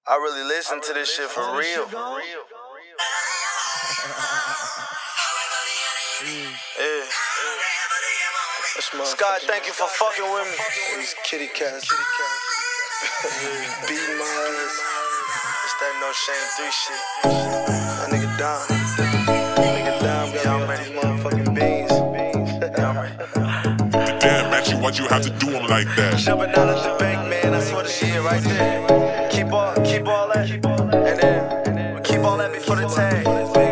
I really listen to this shit for real. Yeah. Scott, thank you for fucking with me. These kitty cats. Beating my ass. It's that No Shame 3 shit. That nigga down. Got me on these motherfucking beans. Damn, Matchy, why'd you have to do him like that? Jumping out of the bank, man, I swear the shit right there. Keep all that, and then keep all that before the tag.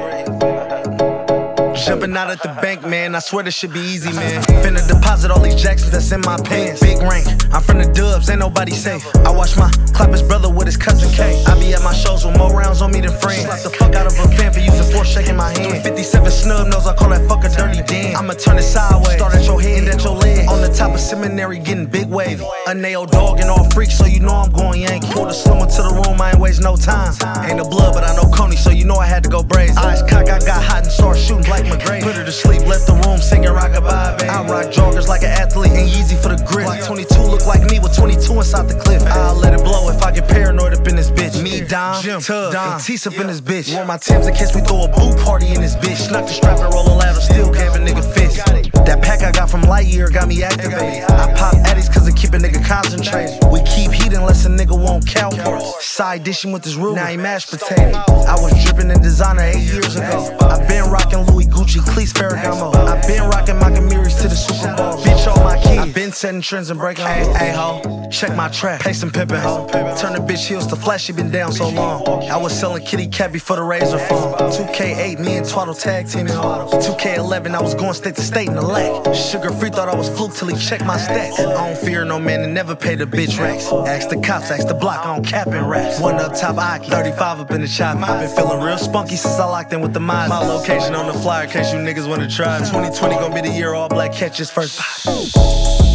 Jumping out at the bank, man, I swear this should be easy, man. Finna deposit all these Jacksons that's in my pants. Big rank, I'm from the dubs, ain't nobody safe. I watch my clap brother with his cousin K. I be at my shows with more rounds on me than friends. Slap the fuck out of a fan for using force shaking my hand. 57 snub nose, I call that fuck a dirty den. I'ma turn it sideways, start at your head, end at your leg. On the top of seminary, getting big wavy. A nail dog and all freaks, so you know I'm going Yankee. Pull the slimmer to the room, I ain't waste no time. Ain't no blood, but I know Coney, so you know I had to go brazen. Eyes cock, I got hot and started shooting like McGray. Put her to sleep, left the room singing rockabye, baby. I rock joggers like an athlete, ain't easy for the grip. Like 22 look like me with 22 inside the cliff. I'll let it blow if I get paranoid up in this bitch. Me, Dom, Jim, Tug, and Tease up in this bitch. Want my Timbs in case we throw a boo party in this bitch. Knock the strap and roll a ladder, still gave a nigga fist. That pack I got from Lightyear got me activated. I pop addies cause it keep a nigga concentrated. We keep heat unless a nigga won't count parts. Side dishing with this Ruger, now he mashed potato. I was dripping in designer 8 years ago. I been rocking Louis Gucci, Cleese, Ferragamo. I been rocking Makamiris to the Super Bowl. Bitch on my keys, I been setting trends and breaking hoes. Hey ho, check my trap, pay some pimpin' ho. Turn the bitch heels to flash, she been down so long. I was selling kitty cat before the razor phone. 2K8, me and Twaddle tag teaming. 2K11, I was going state to state in the leg. Sugar free thought I was fluke till he checked my stats. I don't fear no man and never pay the bitch racks. Ask the cops, ask the block, I don't cap and raps. One up top, Aki, 35 up in the chop. I been feeling real spunky since I locked in with the mods. My location on the flyer in case you niggas wanna try. 2020 gon' be the year all black catches first.